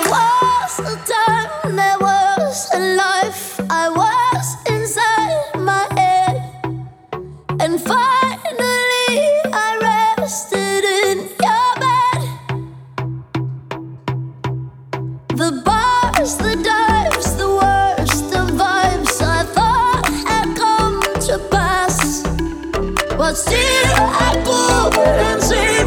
was a time, there was a life. I was inside my head, and finally I rested in your bed. The bars, the dives, the worst of vibes I thought had come to pass, but still I couldn't see